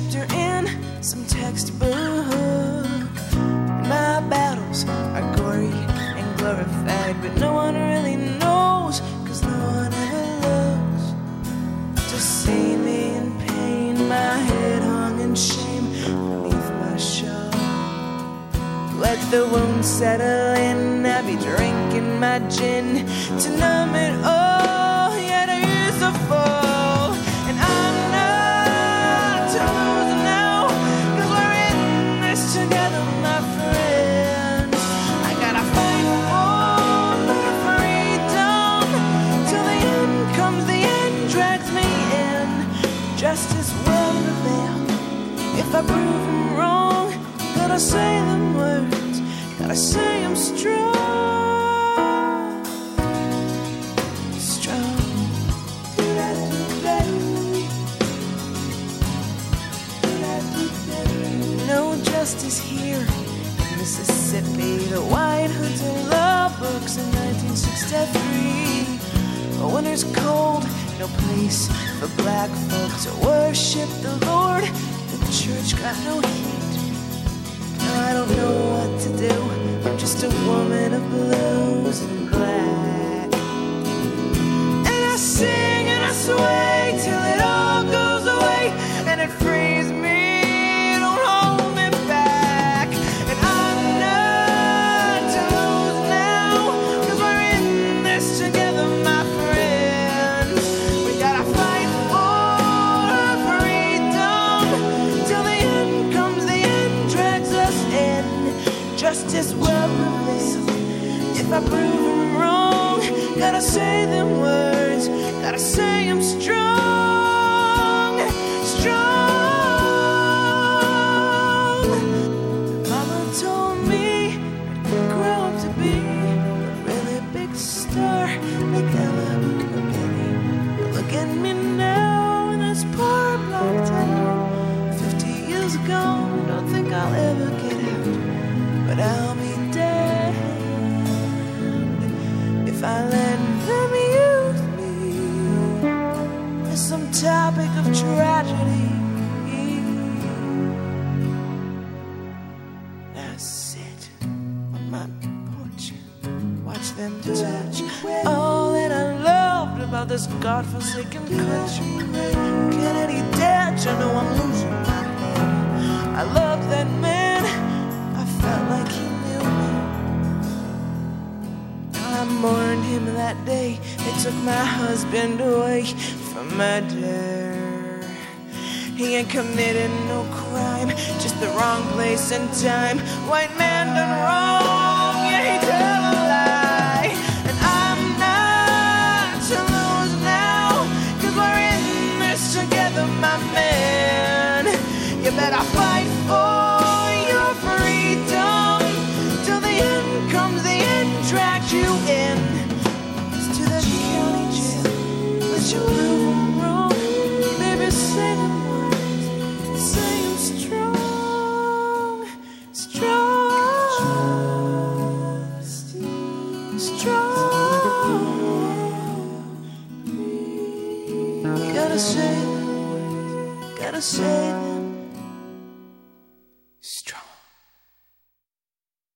chapter in some textbook. My battles are gory and glorified, but no one really knows, 'cause no one ever looks to see me in pain. My head hung in shame beneath my shawl. Let the wound settle in, I'll be drinking my gin to numb it all. Yet I used to fall, and I'm not to lose now, 'cause we're in this together, my friend. I gotta fight for my freedom till the end comes, the end drags me in. Justice will prevail if I prove them wrong. Gotta say them words, gotta say I'm strong. Strong. No justice here in Mississippi. The white hoods of law books in 1963. A winter's cold, no place for black folk to worship the Lord. The church got no heat. Now I don't know what to do. I'm just a woman of blues and black. And I sing and I sway till it all goes away, and it frees me. Don't hold me back. And I'm not to lose now, 'cause we're in this together, my friends. We gotta fight for freedom till the end comes, the end drags us in. Justice will prevail if I prove them wrong. Gotta say them words, gotta say I'm strong. Strong. Mama told me I'd grow up to be a really big star like Ella or Penny. But look at me now in this poor black town. 50 years ago, don't think I'll ever get out, but I'll be dead if I let them use me as some topic of tragedy. I sit on my porch, watch them touch all that I loved about this godforsaken country. Kennedy dead, you know I'm losing my head. I loved that man, I felt like he knew me. I mourned him that day they took my husband away for murder. He ain't committed no crime, just the wrong place and time. White man done wrong, yeah, he tell a lie. And I'm not to lose now, 'cause we're in this together, my man. You better fight for your freedom till the end comes, the end drags you in. It's to the county jail, but you prove them wrong. Baby, say them words, say I'm strong. Strong. Strong. You gotta say them words, gotta say them strong.